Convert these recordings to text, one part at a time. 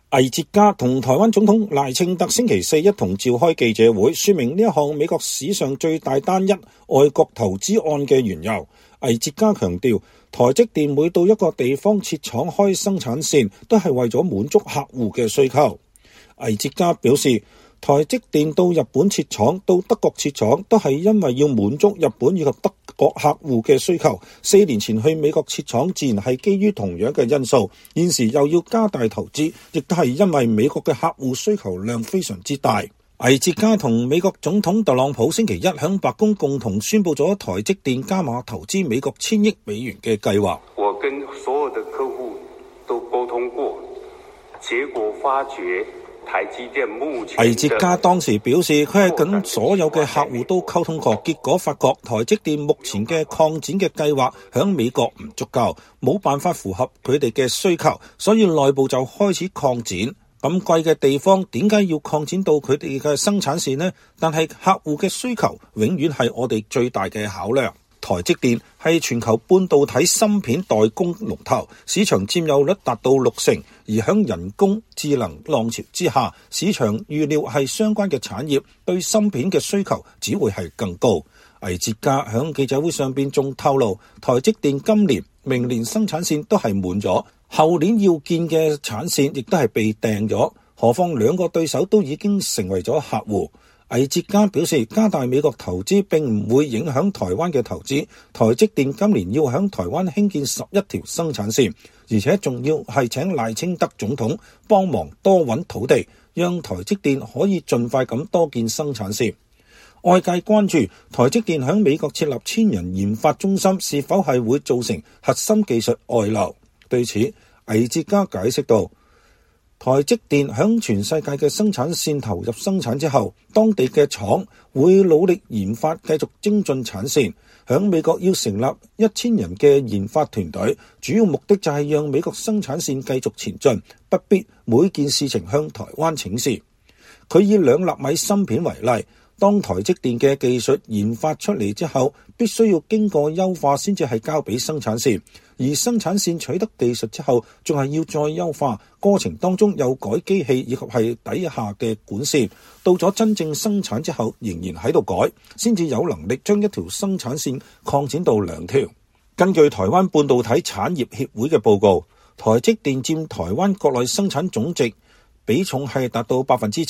魏哲家同台灣總統賴清德星期四一同召開記者會，說明呢一項美國史上最大單一外國投資案嘅緣由。魏哲家強調，台積電每到一個地方設廠開生產線，都係為咗滿足客戶嘅需求。魏哲家表示，台積電到日本設廠、到德國設廠，都係因為要滿足日本以及德國客戶嘅需求。4年前去美國設廠，自然係基於同樣嘅因素。現時又要加大投資，亦都係因為美國嘅客戶需求量非常之大。魏哲家同美國總統特朗普星期一喺白宮共同宣布咗台積電加碼投資美國1000億美元嘅計劃。 我跟所有的客戶都溝通過，結果發覺台積電目前， 魏哲家當時表示，佢係跟所有嘅客戶都溝通過，結果發覺台積電目前嘅擴展嘅計劃喺美國唔足夠，冇辦法符合佢哋嘅需求，所以內部就開始擴展。咁貴嘅地方點解要擴展到佢哋嘅生產線呢？但係客戶嘅需求永遠係我哋最大嘅考量。台積電係全球半導體芯片代工龍頭，市場佔有率達到60%，而響人工智能浪潮之下，市場預料係相關嘅產業對芯片嘅需求只會係更高。魏哲家響記者會上邊仲透露，台積電今年、明年生產線都係滿咗，後年要建嘅產線亦都係被訂咗，何況兩個對手都已經成為咗客戶。魏哲家表示，加大美國投資並唔會影響台灣嘅投資。台積電今年要響台灣興建11條生產線，而且仲要係請賴清德總統幫忙多揾土地，讓台積電可以盡快咁多建生產線。外界關注台積電響美國設立1000人研發中心是否係會造成核心技術外流。對此，魏哲家解釋道，台積電響全世界嘅生產線投入生產之後，當地嘅廠會努力研發，繼續精進產線。響美國要成立1000人嘅研發團隊，主要目的就係讓美國生產線繼續前進，不必每件事情向台灣請示。佢以2納米芯片為例，當台積電嘅技術研發出嚟之後，必須要經過優化先至係交俾生產線，而生產線取得技術之後，仲係要再優化，過程當中有改機器以及係底下嘅管線，到咗真正生產之後仍然喺度改，先至有能力將一條生產線擴展到2條。根據台灣半導體產業協會嘅報告，台積電佔台灣國內生產總值比重係達到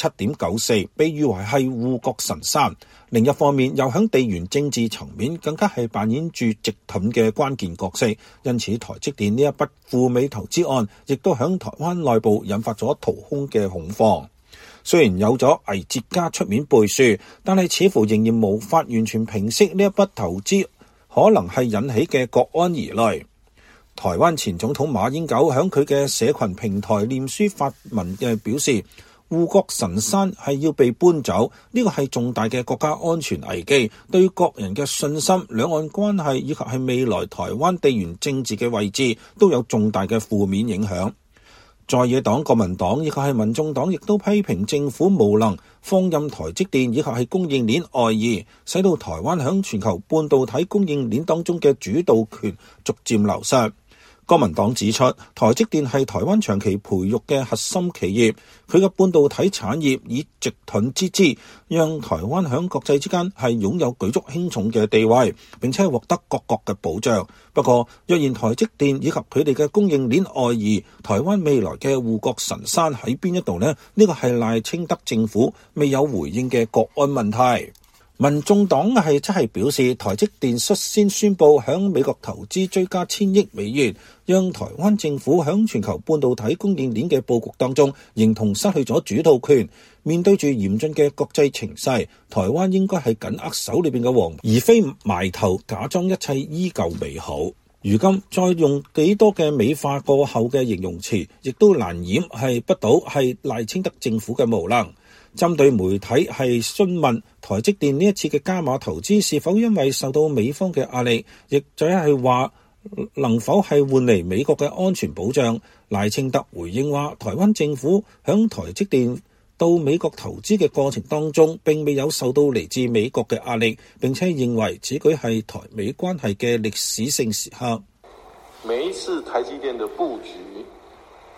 7.94%， 被譽為係護國神山。另一方面，又喺地緣政治層面更加係扮演住直盾嘅關鍵角色。因此，台積電呢一筆赴美投資案，亦都喺台灣內部引發咗掏空嘅恐慌。雖然有咗魏哲家出面背書，但係似乎仍然無法完全平息呢一筆投資可能係引起嘅國安疑慮。台灣前總統馬英九喺佢嘅社群平台臉書發文嘅表示，護國神山係要被搬走，呢個係重大嘅國家安全危機，對國人嘅信心、兩岸關係以及係未來台灣地緣政治嘅位置都有重大嘅負面影響。在野黨國民黨以及係民眾黨亦都批評政府無能，放任台積電以及係供應鏈外移，使到台灣喺全球半導體供應鏈當中嘅主導權逐漸流失。國民黨指出，台積電係台灣長期培育嘅核心企業，佢嘅半導體產業以直盾之姿，讓台灣喺國際之間係擁有舉足輕重嘅地位，並且獲得各國嘅保障。不過，若然台積電以及佢哋嘅供應鏈外移，台灣未來嘅護國神山喺邊一度呢？呢個係賴清德政府未有回應嘅國安問題。民眾黨係即係表示，台積電率先宣布響美國投資追加1000億美元，讓台灣政府響全球半導體供應鏈嘅佈局當中，形同失去咗主導權。面對住嚴峻嘅國際情勢，台灣應該係緊握手裏邊嘅王，而非埋頭假裝一切依舊美好。如今再用幾多嘅美化過後嘅形容詞，亦都難掩係不到係賴清德政府嘅無能。針對媒體係詢問台積電呢一次嘅加碼投資是否因為受到美方嘅壓力，亦就係話能否係換嚟美國嘅安全保障，賴清德回應話，台灣政府響台積電到美國投資嘅過程當中並未有受到嚟自美國嘅壓力，並且認為此舉係台美關係嘅歷史性時刻。 每一次台積電的佈局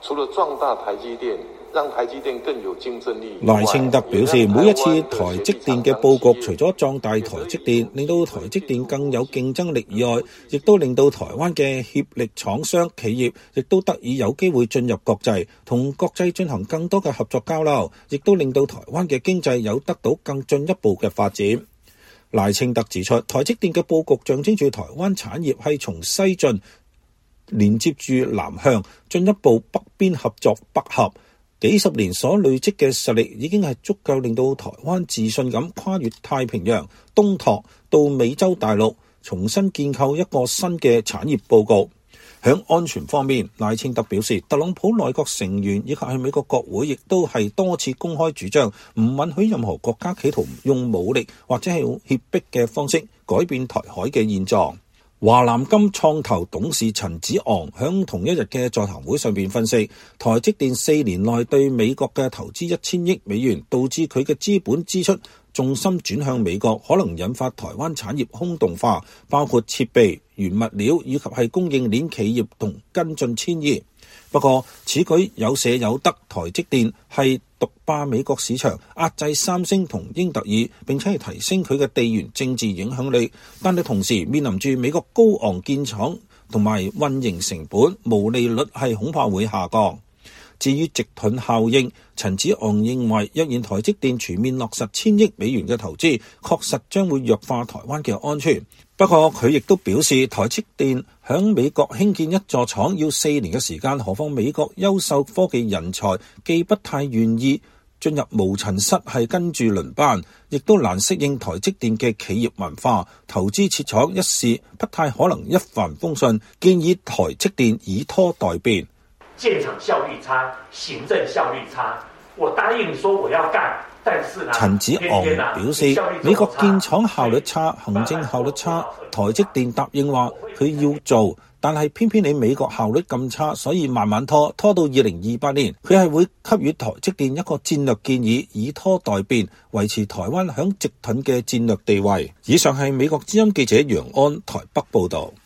除了壯大台積電，讓台積電更有競爭力。 賴清德表示，每一次台積電嘅佈局，除咗壯大台積電，令到台積電更有競爭力以外，亦都令到台灣嘅協力廠商企業，亦都得以有機會進入國際，同國際進行更多嘅合作交流，亦都令到台灣嘅經濟有得到更進一步嘅發展。賴清德指出，台積電嘅佈局象徵住台灣產業係從西進連接住南向，進一步北邊合作北合。幾十年所累積嘅實力已經係足夠令到台灣自信咁跨越太平洋、東拓到美洲大陸，重新建構一個新嘅產業佈局。響安全方面，賴清德表示，特朗普內閣成員以及係美國國會亦都係多次公開主張，唔允許任何國家企圖用武力或者係用脅迫嘅方式改變台海嘅現狀。華南金創投董事陳子昂響同一日嘅座談會上邊分析，台積電4年內對美國嘅投資1000億美元，導致佢嘅資本支出重心轉向美國，可能引發台灣產業空洞化，包括設備、原物料以及係供應鏈企業同跟進遷移。不過此舉有捨有得，台積電係獨霸美國市場，壓制三星同英特爾，並且係提升佢嘅地緣政治影響力，但係同時面臨住美國高昂建廠同埋運營成本，毛利率係恐怕會下降。至於直盾效應，陳子昂認為，若然台積電全面落實1000億美元嘅投資，確實將會弱化台灣嘅安全。不過佢亦都表示，台積電響美國興建一座廠要4年嘅時間，何況美國優秀科技人才既不太願意進入無塵室係跟住輪班，亦都難適應台積電嘅企業文化，投資設廠一事不太可能一帆風順，建議台積電以拖待變。 建廠效率差，行政效率差。我答應說我要幹，但是呢， 陳子昂表示，美國建廠效率差，行政效率差，台積電答應話佢要做，但係偏偏你美國效率咁差，所以慢慢拖到2028年，佢係會給予台積電一個戰略建議，以拖待變，維持台灣響直盾嘅戰略地位。以上係美國之音記者楊安台北報導。